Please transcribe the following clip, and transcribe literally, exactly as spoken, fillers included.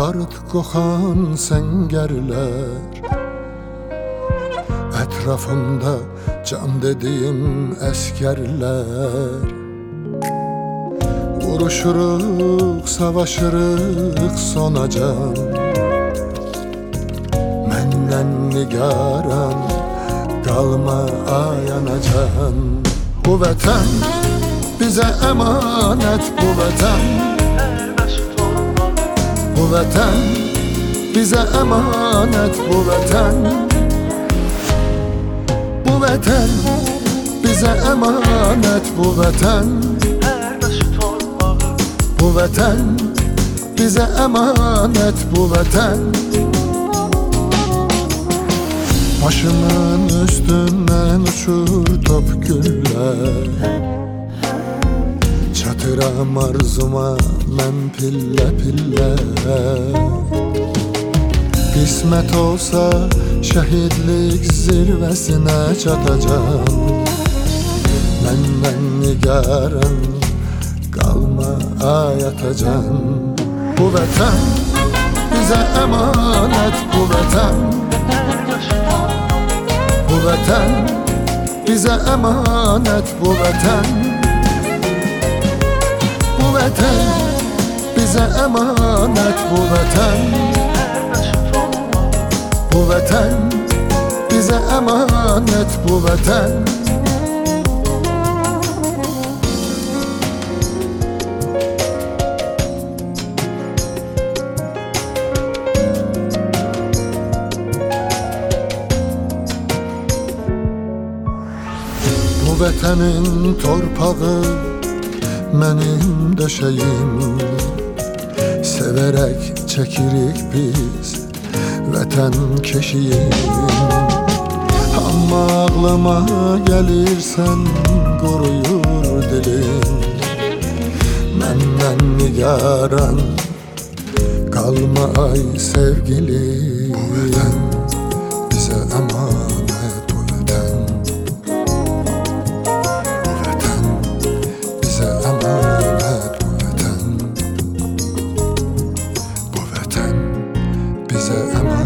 Barıt qoxan səngərlər, ətrafımda can dediyim əskərlər. Vuruşuruq, savaşırıq sonacan, məndən nigaran qalma ayanacan. Bu vətən bizə əmanət, bu vətən, bu vətən bizə əmanət, bu vətən, bu vətən bizə əmanət, bu vətən, bu vətən bizə əmanət, bu vətən. Başımın üstündən uçur top güllər, çatıram arzuma mən pillə pillə. Qismət olsa şəhidlik zirvəsinə çatacam, məndən nigaran qalma ayatacan. Bu vətən bizə əmanət, bu vətən, bu vətən bizə əmanət, bu vətən, bu vətən bizə əmanət, bu vətən, bu vətən bizə əmanət, bu vətən. Bu vətənin torpağı mənim döşəyim, sevərək çəkirik biz vətən keşiyim. Amma ağlıma gəlirsən qoruyur dilim, məndən nigaran qalma ay sevgilim. Bu vətən bizə əmanət, bu vətən, bu vətən bizə əmanət, bu vətən, bu vətən bizə əmanət.